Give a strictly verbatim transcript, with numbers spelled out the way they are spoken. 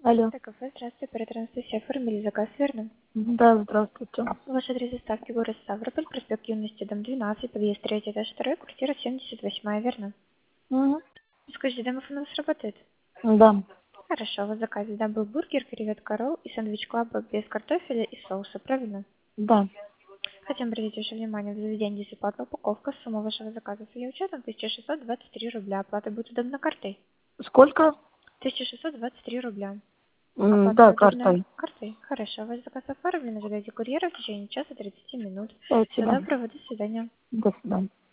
Алло. Это кафе. Здравствуйте, оператор Анастасия. Оформили заказ, верно? Да, здравствуйте. Ваш адрес доставки город Ставрополь, проспект Юности, дом двенадцать, подъезд третий, этаж второй, квартира семьдесят восемь, верно? Мгм. Скажите, домофон у вас работает? Да. Хорошо, у вас в заказе даблбургер, креветка ролл и сэндвич клаба без картофеля и соуса, правильно? Да. Хотим обратить ваше внимание, в заведении бесплатная упаковка, сумма вашего заказа с ее учетом тысяча шестьсот двадцать три рубля, оплата будет удобна картой. Сколько? тысяча шестьсот двадцать три рубля. М, Оплата Да, удобная картой. картой? Хорошо, ваш заказ оформлен, ожидайте курьера в течение часа тридцати минут. Всего Спасибо. доброго, до свидания. До свидания.